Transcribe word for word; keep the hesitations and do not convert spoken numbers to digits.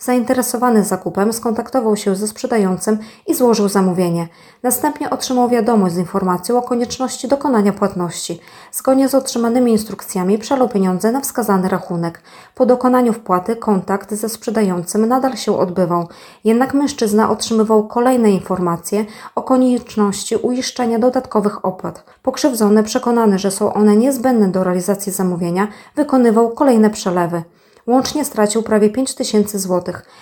Zainteresowany zakupem skontaktował się ze sprzedającym i złożył zamówienie. Następnie otrzymał wiadomość z informacją o konieczności dokonania płatności. Zgodnie z otrzymanymi instrukcjami przelał pieniądze na wskazany rachunek. Po dokonaniu wpłaty kontakt ze sprzedającym nadal się odbywał, jednak mężczyzna otrzymywał kolejne informacje o konieczności uiszczenia dodatkowych opłat. Pokrzywdzony, przekonany, że są one niezbędne do realizacji zamówienia, wykonywał kolejne przelewy. Łącznie stracił prawie pięć tysięcy złotych.